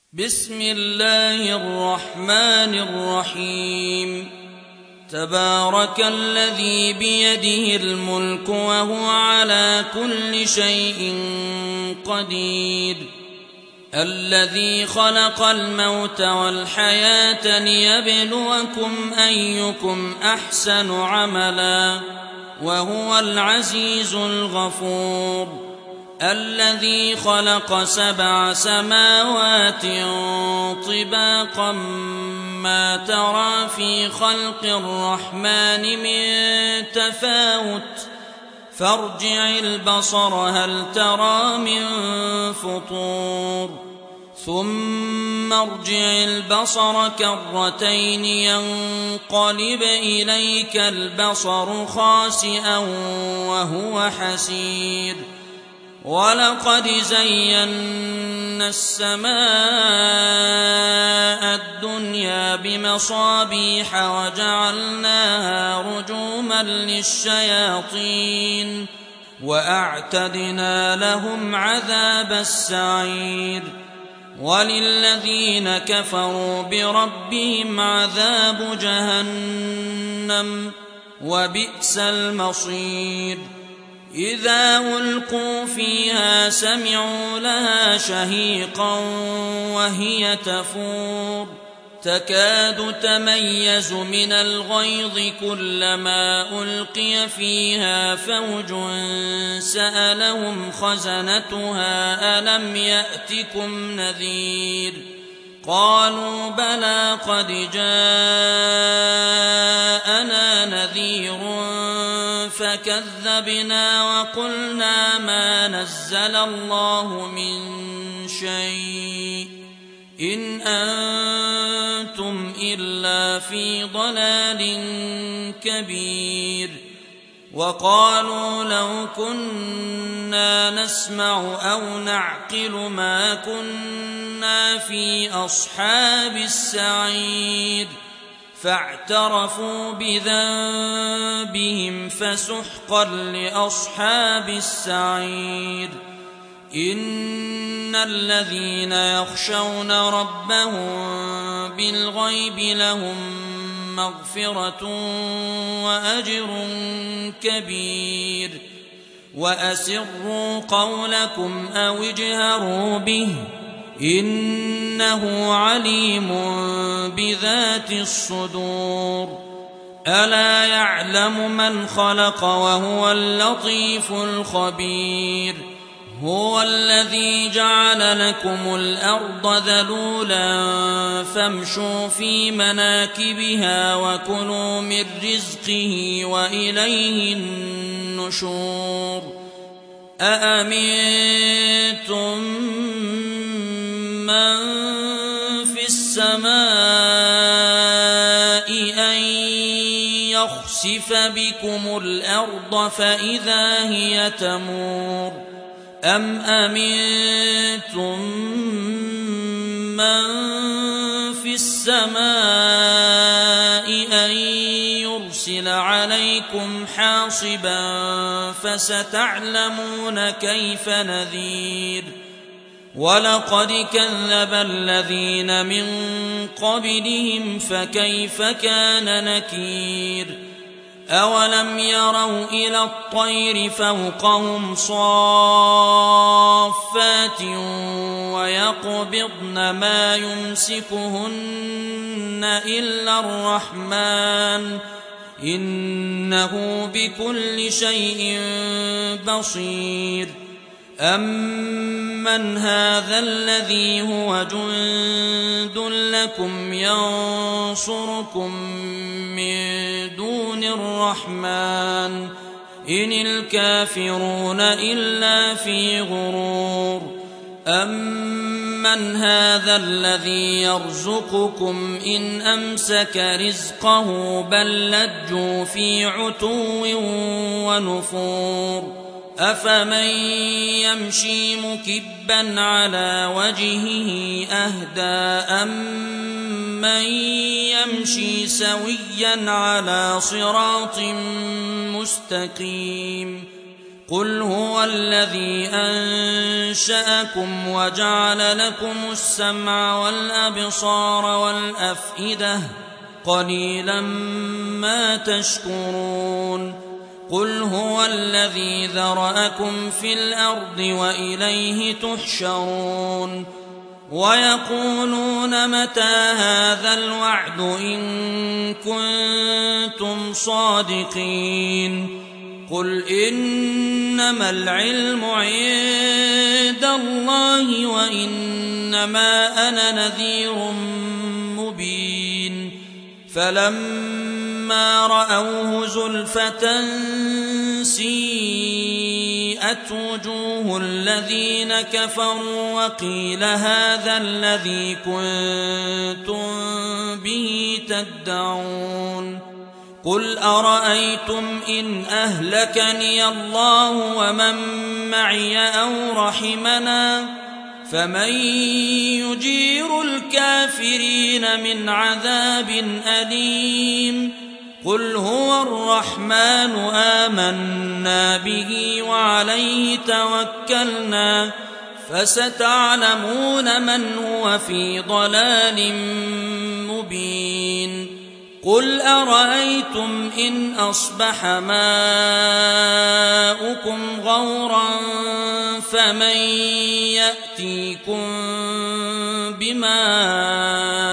بسم الله الرحمن الرحيم. تبارك الذي بيده الملك وهو على كل شيء قدير. الذي خلق الموت والحياة ليبلوكم أيكم أحسن عملا وهو العزيز الغفور. الذي خلق 7 سماوات طباقا ما ترى في خلق الرحمن من تفاوت فارجع البصر هل ترى من فطور ثم ارجع البصر كرتين ينقلب إليك البصر خاسئا وهو حسير. ولقد زينا السماء الدنيا بمصابيح وجعلناها رجوما للشياطين وأعتدنا لهم عذاب السعير. وللذين كفروا بربهم عذاب جهنم وبئس المصير. إذا ألقوا فيها سمعوا لها شهيقا وهي تفور تكاد تميز من الغيظ كلما ألقي فيها فوج سألهم خزنتها ألم يأتكم نذير قالوا بلى قد جاءنا نذير فكذبنا وقلنا ما نزل الله من شيء إن أنتم إلا في ضلال كبير. وقالوا لو كنا نسمع أو نعقل ما كنا في أصحاب السعير فاعترفوا بذنبهم فسحقا لأصحاب السعير. إن الذين يخشون ربهم بالغيب لهم مغفرة وأجر كبير. وأسروا قولكم أو اجهروا به إنه عليم بذات الصدور. ألا يعلم من خلق وهو اللطيف الخبير. هو الذي جعل لكم الأرض ذلولا فامشوا في مناكبها وكلوا من رزقه وإليه النشور. أأمنتم من في السماء أن يخسف بكم الأرض فإذا هي تمور أم أمنتم من في السماء أن يرسل عليكم حاصبا فستعلمون كيف نذير. ولقد كذب الذين من قبلهم فكيف كان نكير. أولم يروا إلى الطير فوقهم صافات ويقبضن ما يمسكهن إلا الرحمن إنه بكل شيء بصير. أمن هذا الذي هو جند لكم ينصركم من دون الرحمن إن الكافرون إلا في غرور. أمن هذا الذي يرزقكم إن أمسك رزقه بل لجوا في عتو ونفور. أفمن يمشي مكبا على وجهه أهدى أمن يمشي سويا على صراط مستقيم. قل هو الذي أنشأكم وجعل لكم السمع والأبصار والأفئدة قليلا ما تشكرون قل هو الذي ذرأكم في الأرض وإليه تحشرون ويقولون متى هذا الوعد إن كنتم صادقين قل إنما العلم عند الله وإنما أنا نذير مبين فلما رأوه زلفة سيئت وجوه الذين كفروا وقيل هذا الذي كنتم به تدعون قل أرأيتم إن أهلكني الله ومن معي أو رحمنا فمن يجير الكافرين من عذاب أليم قل هو الرحمن آمنا به وعليه توكلنا فستعلمون من هو في ضلال مبين قل أرأيتم إن أصبح ماؤكم غورا فمن يأتيكم بماء